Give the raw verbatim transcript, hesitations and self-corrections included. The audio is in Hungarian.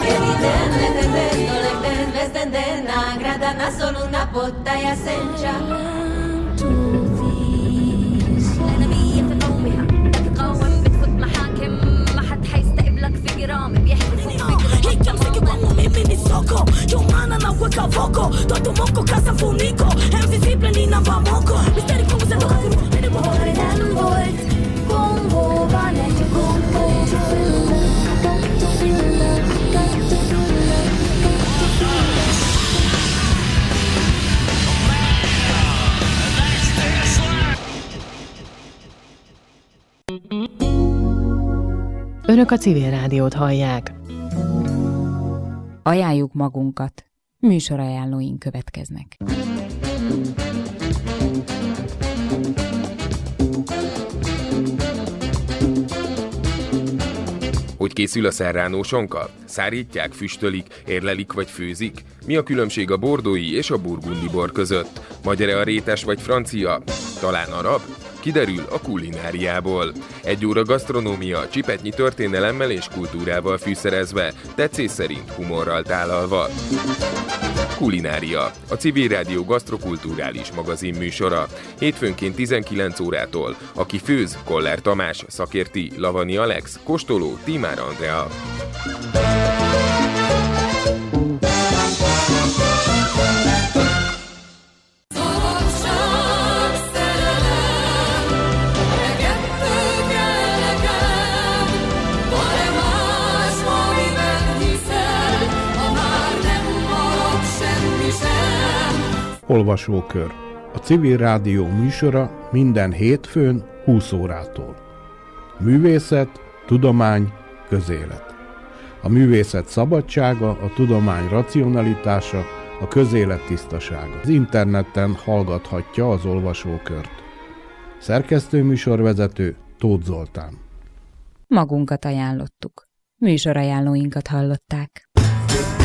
che riden, le tendendo, le den, vestendena, gradana solo una botta e assenza. Yo mana na hueca foco, todo moco casa funico, invisible ni na va moco. Misteri como se toca furu, mene mo hore den void. Congo vale to Congo. Önök a Civil Rádiót hallják. Ajánljuk magunkat. Műsorajánlóink következnek. Hogy készül a serrano sonka? Szárítják, füstölik, érlelik vagy főzik? Mi a különbség a bordói és a burgundi bor között? Magyar-e a rétes vagy francia? Talán arab? Kiderül a kulináriából. Egy óra gasztronómia, csipetnyi történelemmel és kultúrával fűszerezve, tetszés szerint humorral tálalva. Kulinária, a Civil Rádió gasztrokulturális magazin műsora. Hétfőnként tizenkilenc órától. Aki főz, Koller Tamás, szakérti, Lavani Alex, kóstoló, Tímár Andrea. Olvasókör. A Civil Rádió műsora minden hétfőn húsz órától. Művészet, tudomány, közélet. A művészet szabadsága, a tudomány racionalitása, a közélet tisztasága. Az interneten hallgathatja az olvasókört. Szerkesztőműsorvezető Tóth Zoltán. Magunkat ajánlottuk. Műsorajánlóinkat hallották.